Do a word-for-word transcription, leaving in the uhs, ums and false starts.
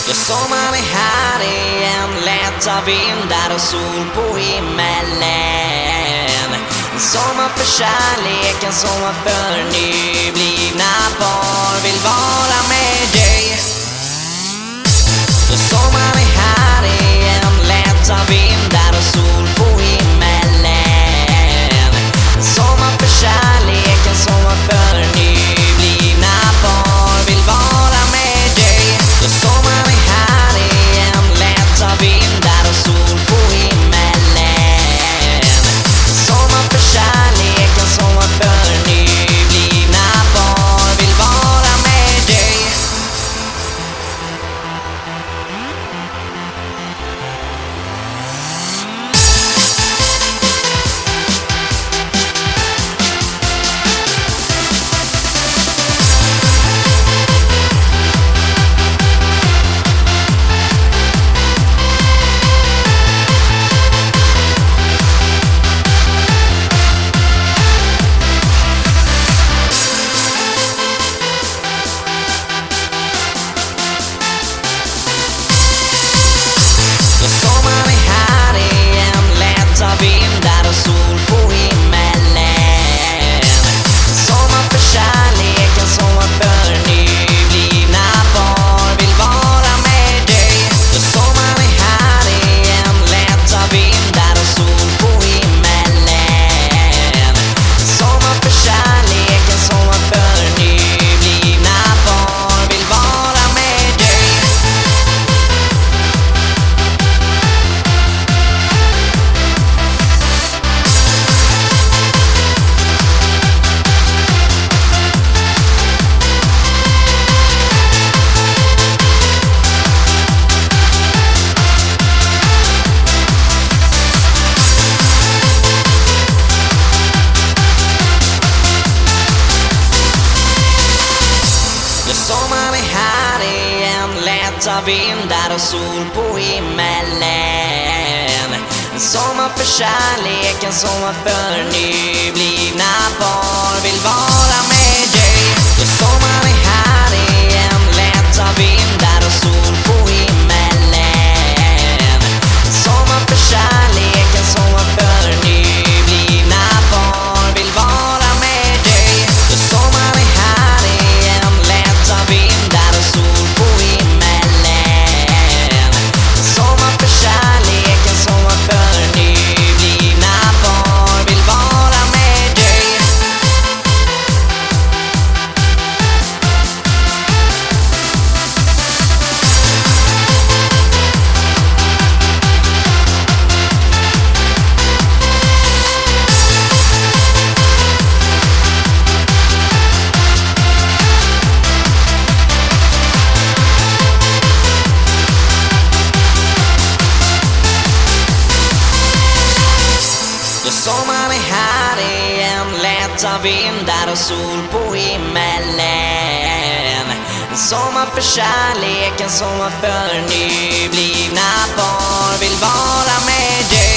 Sommaren är här igen, lätta vindar och sol på himmelen. En sommar för kärleken, sommar för nyblivna par vill vara med dig. Sommaren är här igen, lätta vindar och sol på himmelen. En sommar för kärleken, sommar för nyblivna par vill vara med dig. Sommaren är här igen, lätta vindar och sol på himmelen. En sommar för kärleken, sommar för nyblivna par vill vara med dig. Sommaren är här igen, lätta vindar och sol på himmelen. En sommar för kärleken, sommar för nyblivna par vill vara med dig. Sommaren är här igen, lätta vindar och sol på himmelen. En sommar för kärleken, sommar för nyblivna par vill vara med dig. Sommaren är här igen, lätta vindar och sol på himmelen. En sommar för kärleken, sommar för nyblivna par vill vara med dig. Sommaren är här igen, lätta vindar och sol på himmelen. En sommar för kärleken, sommar för nyblivna par vill vara med dig. Sommaren är här igen, lätta vindar och sol på himmelen. En sommar för kärleken, sommar för nyblivna par vill vara med dig. Sommaren är här igen, lätta vindar och sol på himmelen. En sommar för kärleken, sommar för nyblivna par vill vara med dig.